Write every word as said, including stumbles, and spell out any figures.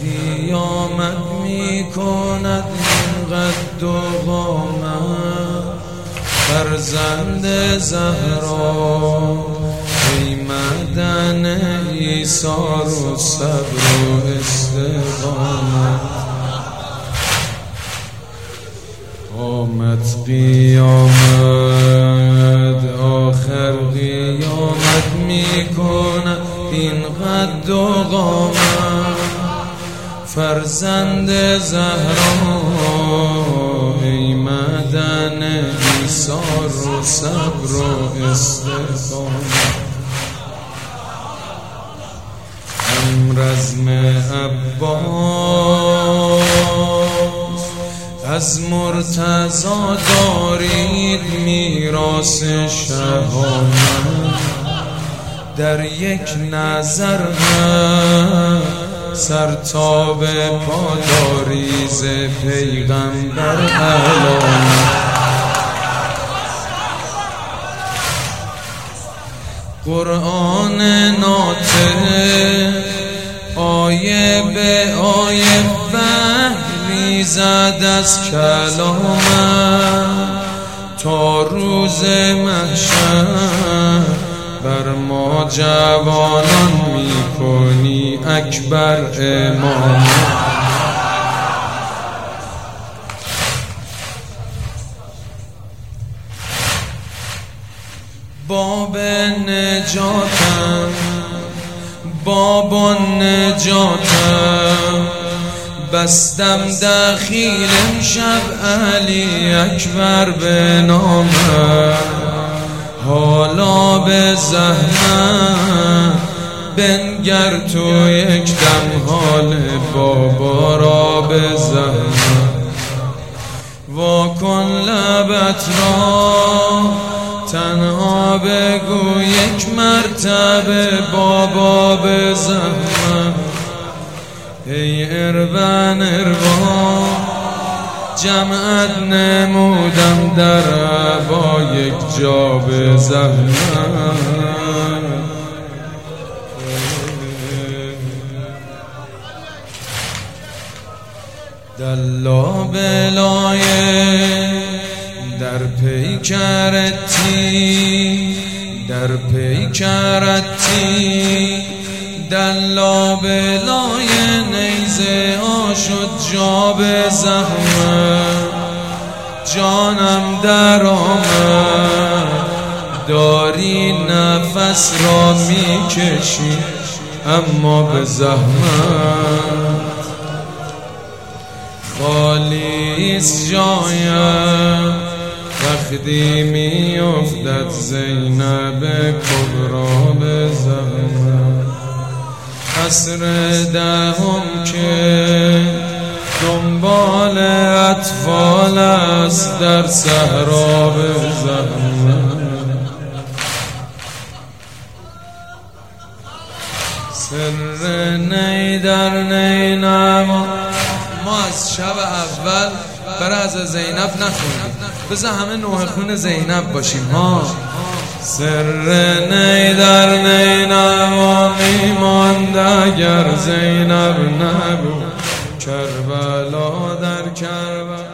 قیامت می کند این قد و قامت فرزند زهرا ای معدن ایثار و صبر و استقامت آمد قیامت آخر قیامت می کند این قد و قامت فرزند زهرا ای معدن ایثار و صبر و استقامت هم رزم عباس از مرتضی دارید میراث شهامت در یک نظر هم سرتاب پاداری ز پیغمبر علامت قرآن ناطق آیه به آیه وحی زد از کلامت تا روز محشر بر ما جوانان میکنی اکبر امامت باب نجاتم باب نجاتم بستم دخیل امشب علی اکبر به نامم حالا به زحمت بنگر تو یک دم حال بابا را به زحمت واکن لبت را تنها بگو یک مرتبه بابا به زحمت ای اربن اربان جمعت نمودم در عبا یک جا به زحمت دلا بلایه در پیکرتی در پیکرتی دلا بلای نیزه ها شد جا به زحمت جانم در آمد داری نفس را می کشی اما به زحمت خالیست جایم وقتی می افتد زینب کبرا به زحمت عصر دهم که دنبال اطفال است در صحرا به زحمت سر نی در نی نما ما از شب اول برای از زینب نخونیم بذار همه نوح خون زینب باشیم ها سر نی در نی نما میماند اگر زینب نبود کربلا در کربلا